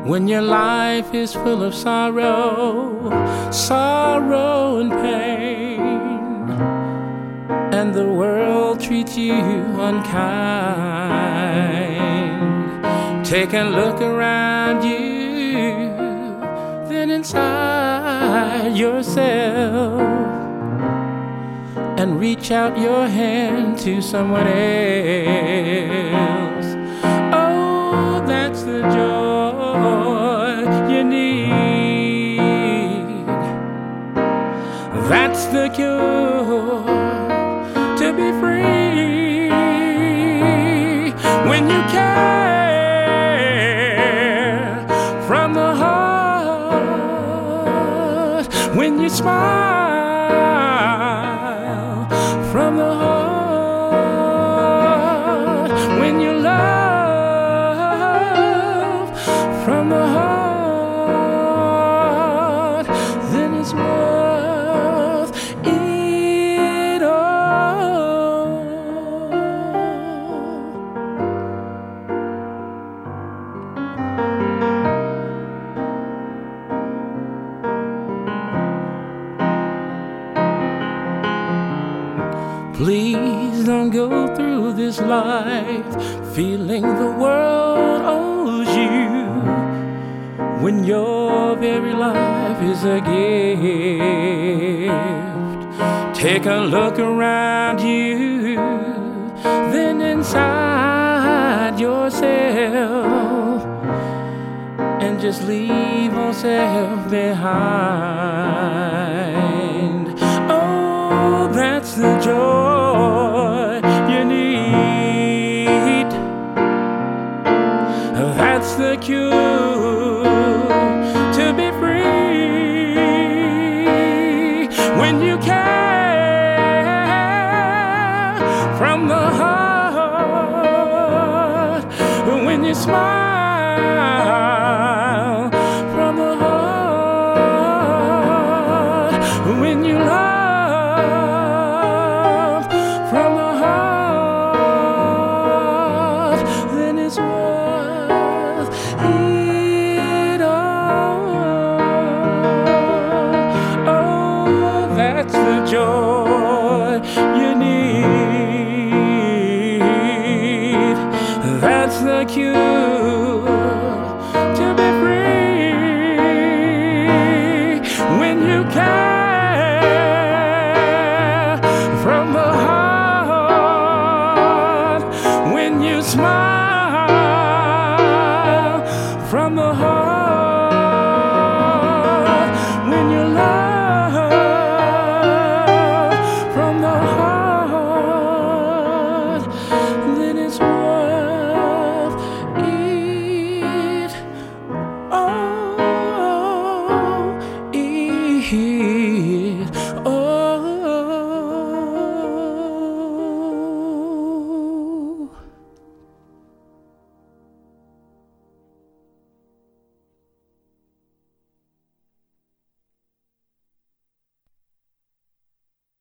When your life is full of sorrow, sorrow and pain, and the world treats you unkind, take a look around you, then inside yourself, and reach out your hand to someone else. Oh, that's the joy you need. That's the cure to be free. When you care from the heart, when you smile from the heart, when you love from the heart, then it's worth it all. Please don't go through this life feeling the world owes you, when your very life is a gift. Take a look around you, then inside yourself, and just leave yourself behind. Oh, that's the joy you need. That's the cure to be free. When you care from the heart, when you smile from the heart, when you love from the heart, then it's worth it all. Oh, that's the joy you need. That's the cure to be free. When you care from the heart, when you smile